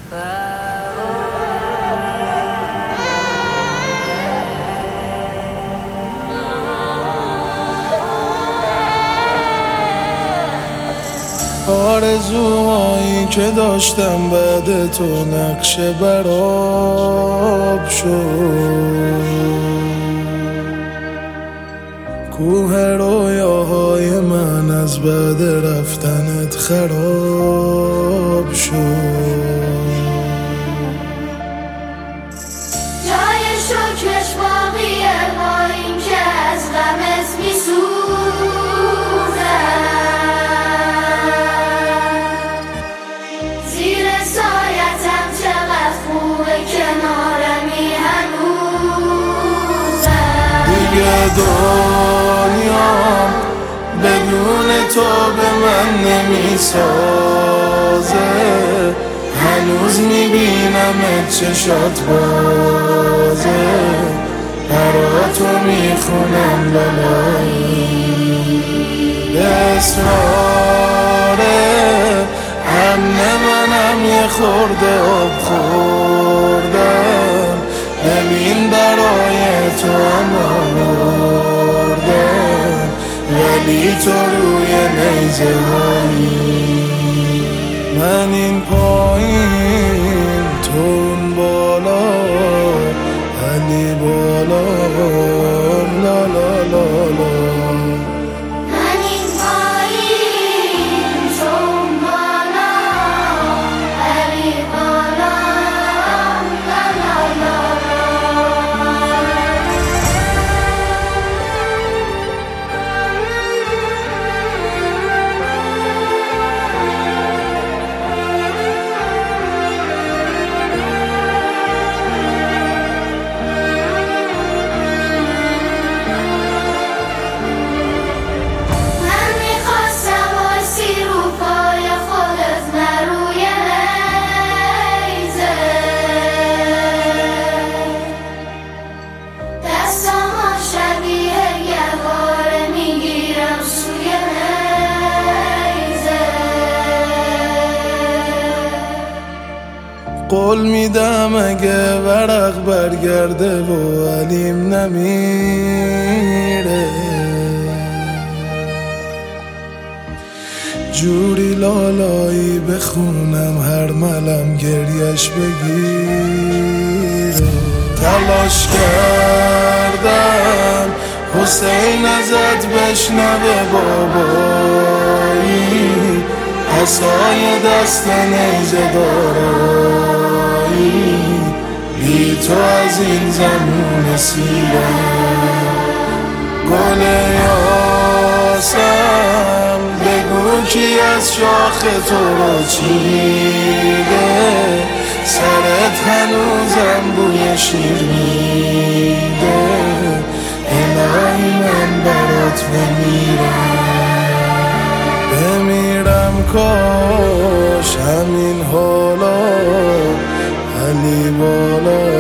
آرزوهایی که داشتم بعد تو نقشه براب شد، کوه رویاهای من از بعد رفتنت خراب شد. جای شکرش باقیه با این که از غمت میسوزم، زیر سایتم چقدر خوبه کنارمی هنوزم. دیگه دنیام بدون تو به من نمیسازه، هنوز میبینمت چشات بازه، برا تو میخونم لالایی. به اصراره همه منم یه خورده آب خوردم، ببین برای تو هم آوردم، ولی تو روی نیزه هایی. من این پایین تو اون بالا، علی بالا لا لا لا لا. من این پایین تو اون بالا، علی بالا لا لا لا قول میدم اگه ورق برگرده و علیم نمیره، جوری لالایی بخونم هر ملم گریش بگیره. تلاش کردم حسین ازت بشنوه بابایی، عصای دست نیزه دارایی، بی تو از این زمون سیرم. گل یاسم بگو کی از شاخ تو رو چیده، سرت هنوزم بوی شیر میده، الهی من برات بمیرم کاش همین حالا علی بالا